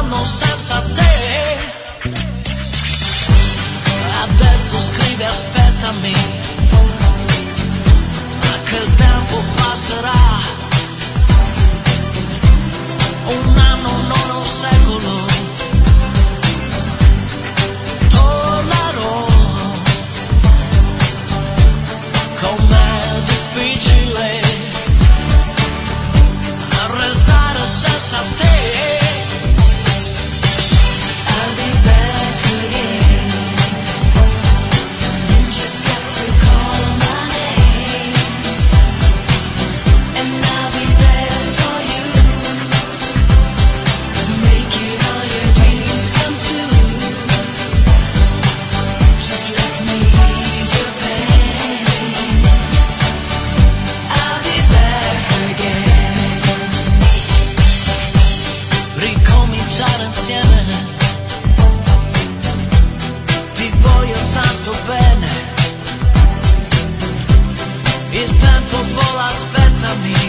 anno senza te. Adesso scrivi aspettami, che il tempo passerà. Un anno, non un secolo. Tornerò. Com'è difficile restare senza te. I'll be back again. You just got to call my name, and I'll be there for you, making all your dreams come true. Just let me ease your pain. I'll be back again. Ricominciare insieme, ti voglio tanto bene. Il tempo vola, aspettami.